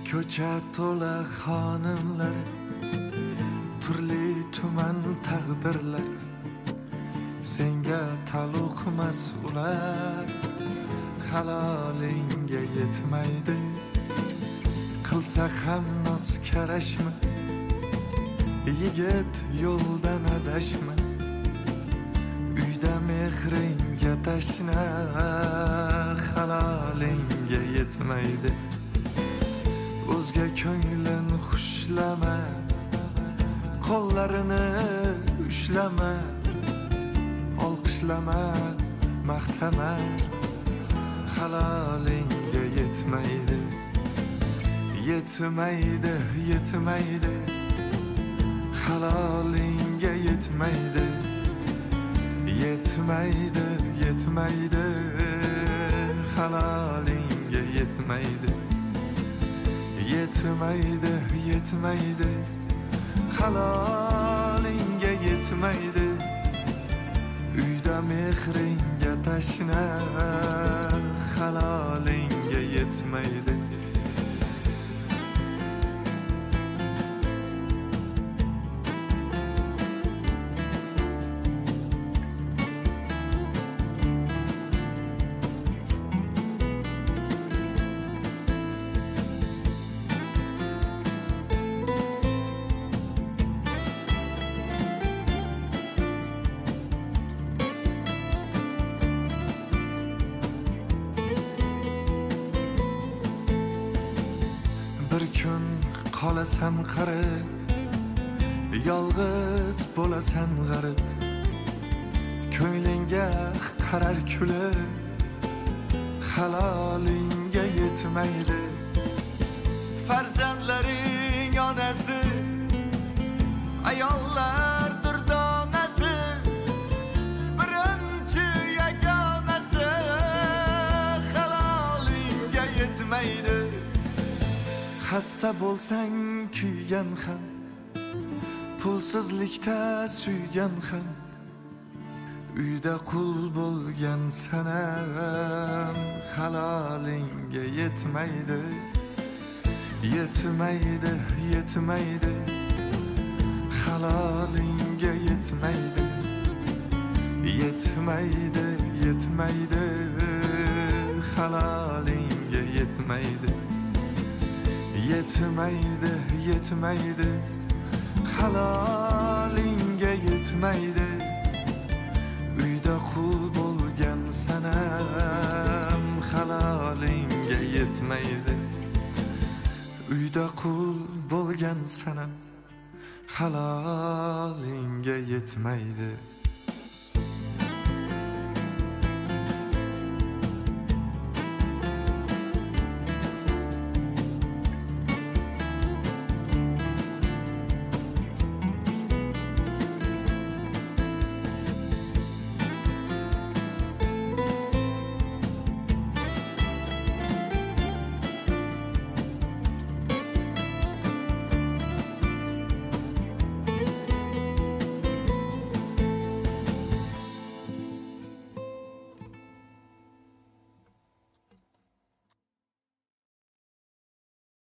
Ko'cha to'la xonimlar, turli tuman taqdirlar, senga taalluqmas ular, halolingga yetmaydi. Qilsa ham nos karashma, yigit yo'ldan adashma, uyda mehringga tashna, halolingga yetmaydi. O'zga ko'nglin xushlama, qo'llarini ushlama, olqishlama, maqtama, halolingga yetmaydi. Yetmaydi, yetmaydi, halolingga yetmaydi. Yetmaydi, yetmaydi, halolingga yetmaydi. Yetmaydi, yetmaydi, halolingga yetmaydi. Uyda mehringga tashna, halolingga yetmaydi. Bir kun qolasan qarib, yolg'iz bo'lasan g'arib, ko'nglingga qarar kulib, halolingga yetmaydi. Farzandlaring onasi, ayollardir donasi, birinchi yagonasi, halolingga yetmaydi. Xasta bo'lsang kuygan ham, pulsizlikda suygan ham, uyda qul bo'lgan sanam, halolingga yetmaydi. Yetmaydi, yetmaydi, halolingga yetmaydi. Yetmaydi, yetmaydi, halolingga yetmaydi. Yetmaydi, yetmaydi, halolingga yetmaydi. Uyda qul bo'lgan sanam, halolingga yetmaydi. Uyda qul bo'lgan sanam, halolingga yetmaydi.